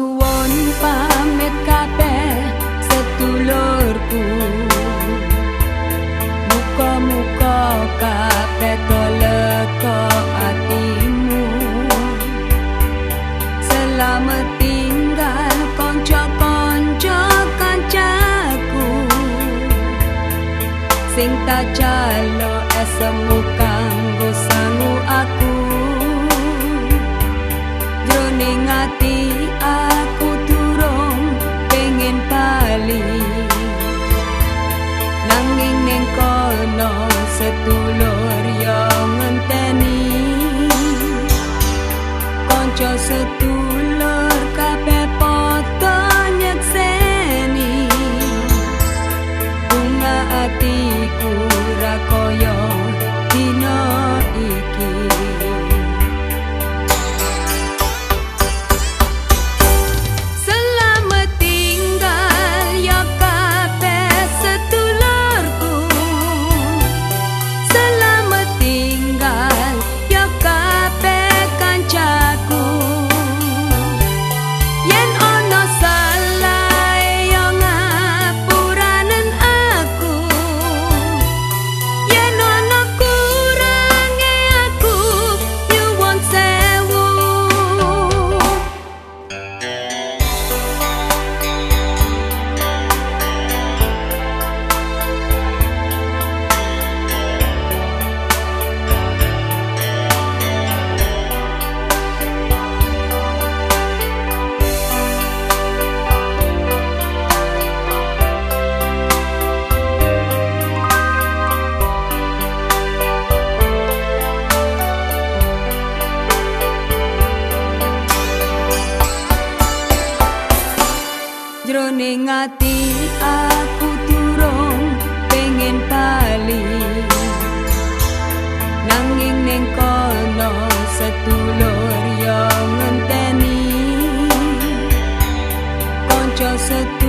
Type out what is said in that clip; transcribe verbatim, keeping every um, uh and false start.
suwon pamit kabeh sedulurku, muga-muga kabeh teka atimu. Selamat tinggal kanca-kanca kancaku sing tak jaluk esemu kanggo sangu aku. Jroning ati aku durung pengen bali, nanging ning kono sedulur yo ngenteni. Kanca sedulur kabeh padha nyekseni, bunga atiku ra kaya dina iki. Jroning ati aku durung pengen bali, nanging ning kono sedulur yo ngenteni. Kanca sedulur